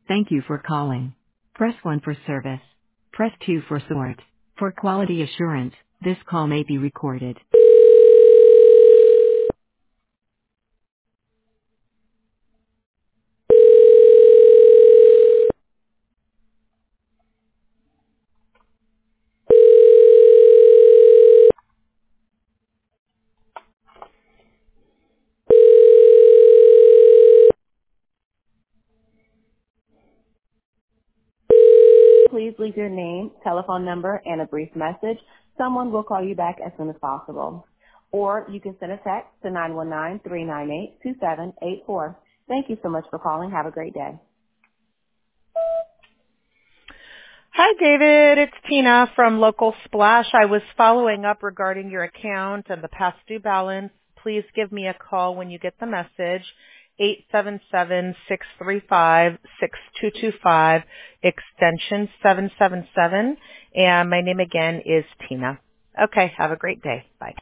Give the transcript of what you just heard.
Thank you for calling. Press 1 for service. Press 2 for support. For quality assurance, this call may be recorded. Please leave your name, telephone number, and a brief message. Someone will call you back as soon as possible. Or you can send a text to 919-398-2784. Thank you so much for calling. Have a great day. Hi, David. It's Tina from Local Splash. I was following up regarding your account and the past due balance. Please give me a call when you get the message, 877-635-6225, extension 777. And my name again is Tina. Okay, have a great day. Bye.